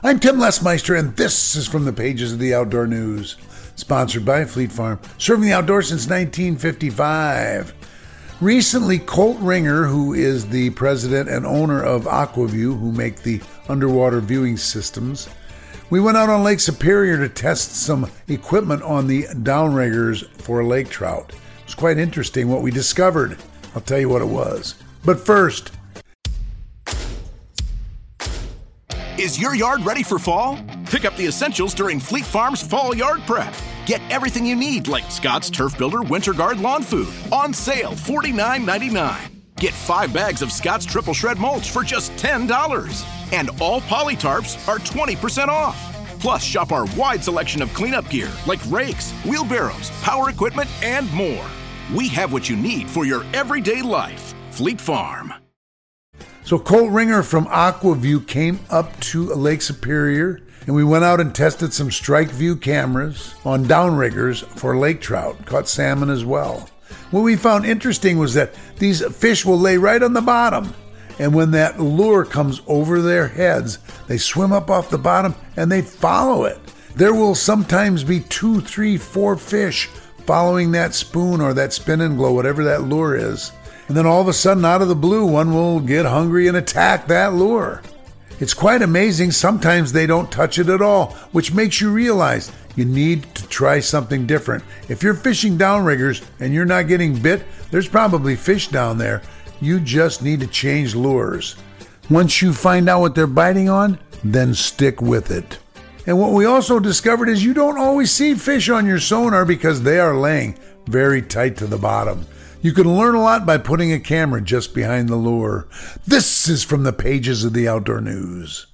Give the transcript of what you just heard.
I'm Tim Lesmeister, and this is from the pages of the Outdoor News. Sponsored by Fleet Farm, serving the outdoors since 1955. Recently, Colt Ringer, who is the president and owner of Aqua-Vu, who make the underwater viewing systems, we went out on Lake Superior to test some equipment on the downriggers for lake trout. It was quite interesting what we discovered. I'll tell you what it was. But first, is your yard ready for fall? Pick up the essentials during Fleet Farm's Fall Yard Prep. Get everything you need like Scott's Turf Builder Winter Guard Lawn Food. On sale, $49.99. Get 5 bags of Scott's Triple Shred Mulch for just $10. And all poly tarps are 20% off. Plus, shop our wide selection of cleanup gear like rakes, wheelbarrows, power equipment, and more. We have what you need for your everyday life. Fleet Farm. So Colt Ringer from Aqua-Vu came up to Lake Superior, and we went out and tested some Strike View cameras on downriggers for lake trout, caught salmon as well. What we found interesting was that these fish will lay right on the bottom, and when that lure comes over their heads, they swim up off the bottom and they follow it. There will sometimes be 2, 3, 4 fish following that spoon or that spin and glow, whatever that lure is. And then all of a sudden, out of the blue, one will get hungry and attack that lure. It's quite amazing. Sometimes they don't touch it at all, which makes you realize you need to try something different. If you're fishing downriggers and you're not getting bit, there's probably fish down there. You just need to change lures. Once you find out what they're biting on, then stick with it. And what we also discovered is you don't always see fish on your sonar because they are laying very tight to the bottom. You can learn a lot by putting a camera just behind the lure. This is from the pages of the Outdoor News.